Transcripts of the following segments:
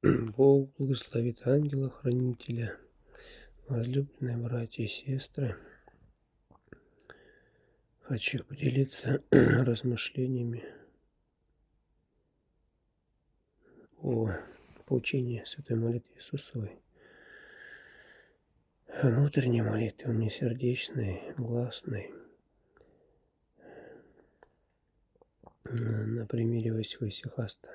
Бог благословит ангела-хранителя, возлюбленные братья и сестры. Хочу поделиться размышлениями о поучении святой молитвы Иисусовой. Внутренней молитве, внесердечной, гласной, на примере Иосифа Исихаста.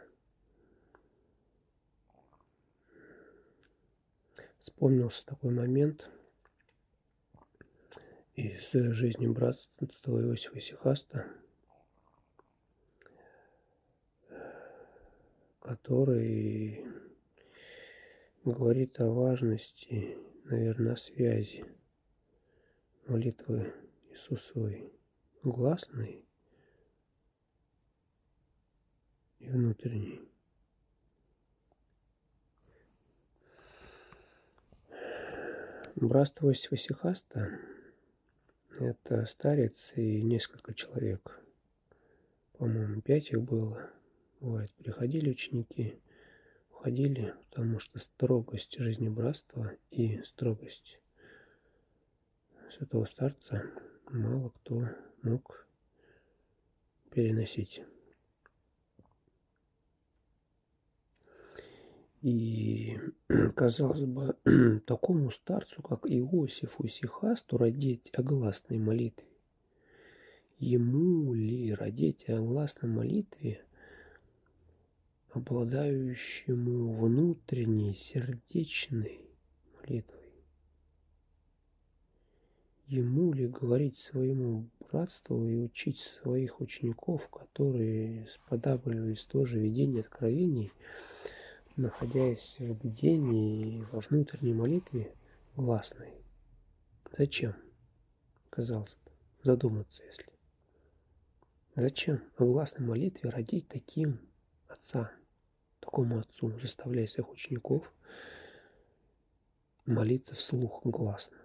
Вспомнился такой момент из жизни братства Иосифа Исихаста, который говорит о важности, наверное, связи молитвы Иисусовой гласной и внутренней. Братство Иосифа Исихаста – это старец и несколько человек. По-моему, 5 их было. Бывает, приходили ученики, уходили, потому что строгость жизни братства и строгость святого старца мало кто мог переносить. И, казалось бы, такому старцу, как Иосифу Исихасту, родить о гласной молитве? Ему ли родить о гласной молитве, обладающему внутренней сердечной молитвой? Ему ли говорить своему братству и учить своих учеников, которые сподабливались тоже видение откровений, находясь в бдении во внутренней молитве гласной? Зачем? Казалось бы, задуматься, если. Зачем о гласной молитве родить такому отцу, заставляя своих учеников молиться вслух гласно?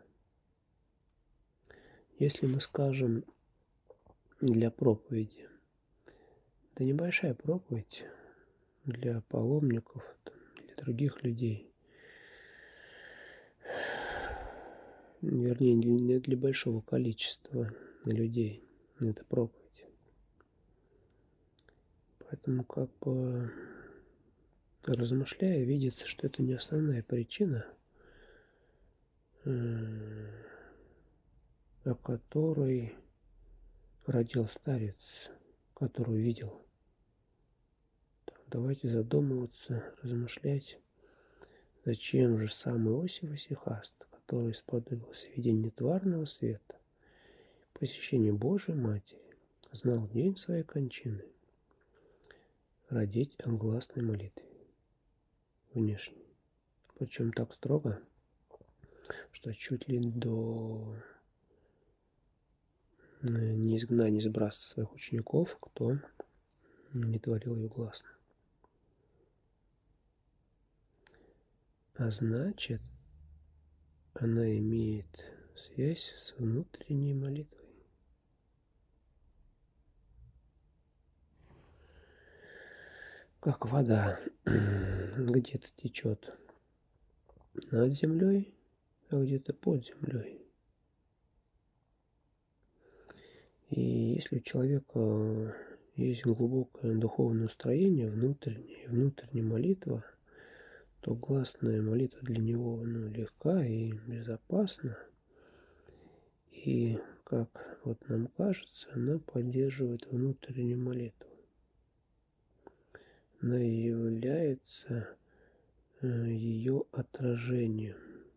Если мы скажем для проповеди, да небольшая проповедь для паломников, для других людей, вернее, не для большого количества людей, это проповедь. Поэтому, как бы, размышляя, видится, что это не основная причина, о которой родил старец, которую видел. Давайте задумываться, размышлять, зачем же сам Иосиф Исихаст, который сподобился видения тварного света, посещения Божией Матери, знал день своей кончины, родить о гласной молитве внешней. Причем так строго, что чуть ли до неизгнания из братства своих учеников, кто не творил ее гласно. А значит, она имеет связь с внутренней молитвой. Как вода где-то течет над землей, а где-то под землей. И если у человека есть глубокое духовное устроение, внутренняя молитва, то гласная молитва для него легка и безопасна. И, как вот нам кажется, она поддерживает внутреннюю молитву. Она является ее отражением,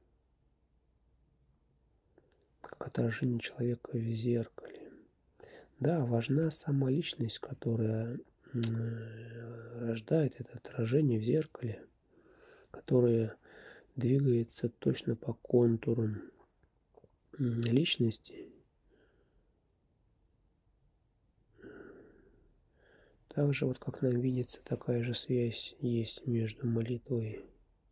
как отражение человека в зеркале. Да, важна сама личность, которая рождает это отражение в зеркале, которая двигается точно по контурам личности. Также, вот как нам видится, такая же связь есть между молитвой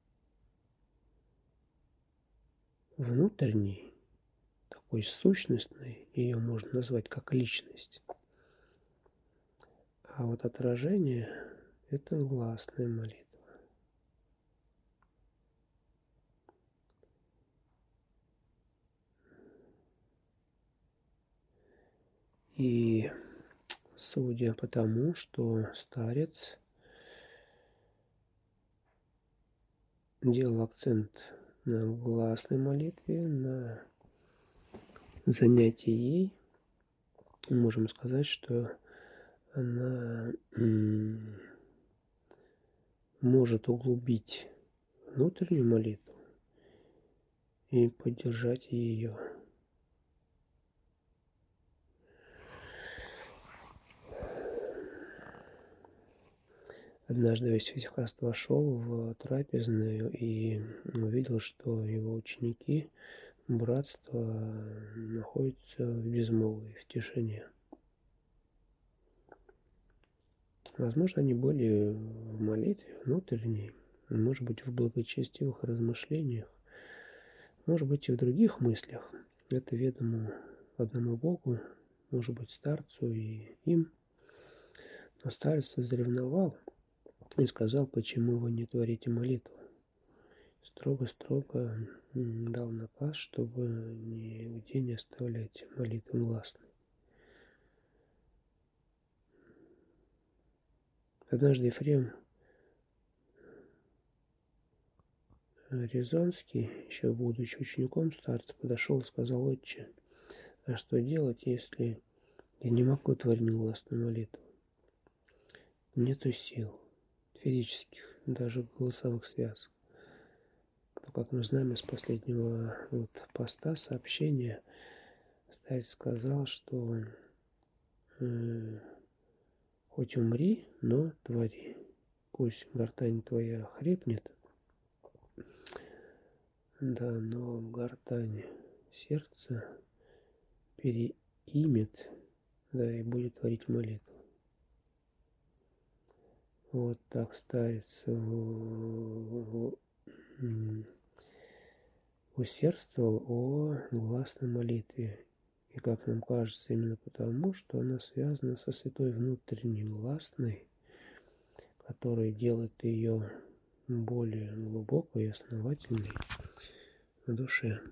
внутренней, такой сущностной, ее можно назвать как личность. А вот отражение – это гласная молитва. И судя по тому, что старец делал акцент на гласной молитве, на занятии ей, можем сказать, что она может углубить внутреннюю молитву и поддержать ее. Однажды Иосиф вошел в трапезную и увидел, что его ученики, братство, находятся в безмолвии, в тишине. Возможно, они были в молитве внутренней, может быть, в благочестивых размышлениях, может быть, и в других мыслях. Это ведомо одному Богу, может быть, старцу и им. Но старец возревновал и сказал: почему вы не творите молитву? Строго-строго дал наказ, чтобы нигде не оставлять молитвы гласной. Однажды Ефрем Рязанский, еще будучи учеником старца, подошел и сказал: отче, а что делать, если я не могу творить гласную молитву? Нету сил физических, даже голосовых связок. Но, как мы знаем из последнего поста, сообщения, старец сказал, что хоть умри, но твори. Пусть гортань твоя хрипнет, да, но гортань сердца переимет, да, и будет творить молитву. Вот так старец усердствовал о гласной молитве. И, как нам кажется, именно потому, что она связана со святой внутренней гласной, которая делает ее более глубокой и основательной в душе.